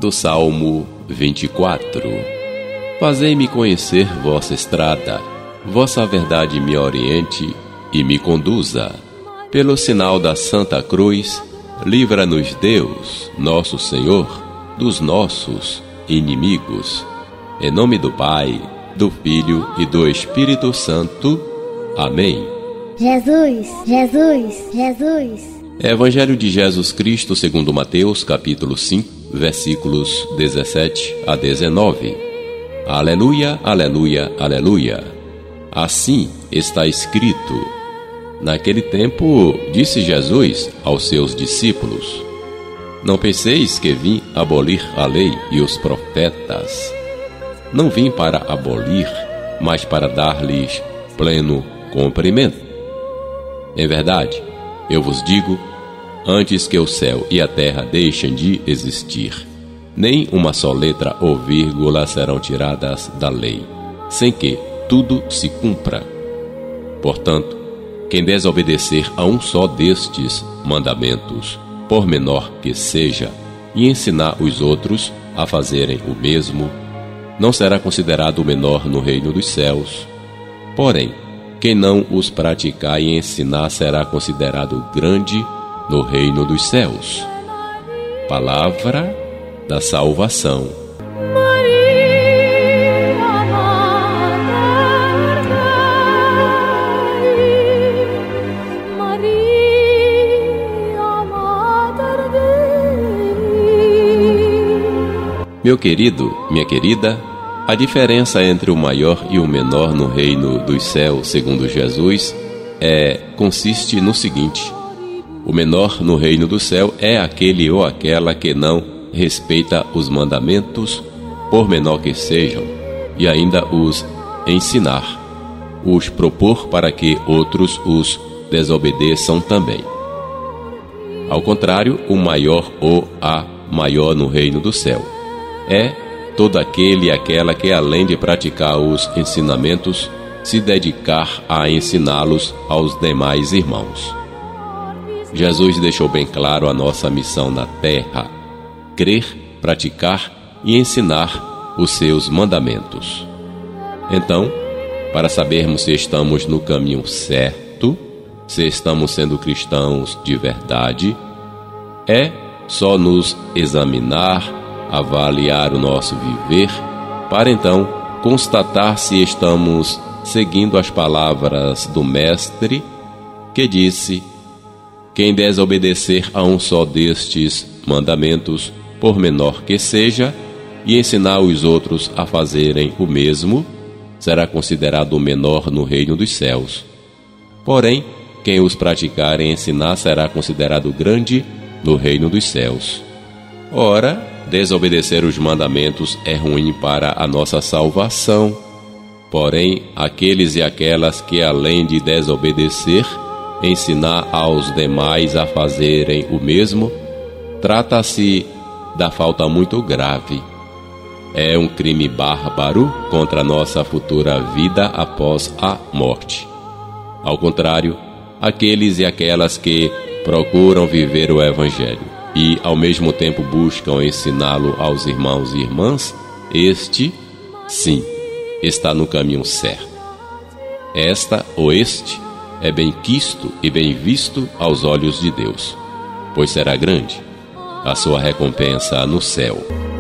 do Salmo 24. Fazei-me conhecer vossa estrada, vossa verdade me oriente e me conduza. Pelo sinal da Santa Cruz, livra-nos Deus, nosso Senhor, dos nossos inimigos. Em nome do Pai, do Filho e do Espírito Santo. Amém. Jesus, Jesus, Jesus. Evangelho de Jesus Cristo segundo Mateus, capítulo 5, versículos 17 a 19. Aleluia, aleluia, aleluia. Assim está escrito. Naquele tempo, disse Jesus aos seus discípulos: Não penseis que vim abolir a lei e os profetas. Não vim para abolir, mas para dar-lhes pleno cumprimento. Em verdade, eu vos digo, antes que o céu e a terra deixem de existir, nem uma só letra ou vírgula serão tiradas da lei, sem que tudo se cumpra. Portanto, quem desobedecer a um só destes mandamentos, por menor que seja, e ensinar os outros a fazerem o mesmo, não será considerado o menor no reino dos céus. Porém, quem não os praticar e ensinar será considerado grande no reino dos céus. Palavra da salvação. Meu querido, minha querida, a diferença entre o maior e o menor no reino dos céus, segundo Jesus, consiste no seguinte: o menor no reino do céu é aquele ou aquela que não respeita os mandamentos, por menor que sejam, e ainda os ensinar, os propor para que outros os desobedeçam também. Ao contrário, o maior ou a maior no reino do céu é todo aquele e aquela que, além de praticar os ensinamentos, se dedicar a ensiná-los aos demais irmãos. Jesus deixou bem claro a nossa missão na terra: crer, praticar e ensinar os seus mandamentos. Então, para sabermos se estamos no caminho certo, se estamos sendo cristãos de verdade, é só nos examinar, avaliar o nosso viver, para então constatar se estamos seguindo as palavras do Mestre, que disse: quem desobedecer a um só destes mandamentos, por menor que seja, e ensinar os outros a fazerem o mesmo, será considerado o menor no reino dos céus. Porém, quem os praticar e ensinar será considerado grande no reino dos céus. Ora, desobedecer os mandamentos é ruim para a nossa salvação. Porém, aqueles e aquelas que, além de desobedecer, ensinar aos demais a fazerem o mesmo, trata-se da falta muito grave. É um crime bárbaro contra a nossa futura vida após a morte. Ao contrário, aqueles e aquelas que procuram viver o Evangelho e, ao mesmo tempo, buscam ensiná-lo aos irmãos e irmãs, este, sim, está no caminho certo. Esta ou este é bem quisto e bem visto aos olhos de Deus, pois será grande a sua recompensa no céu.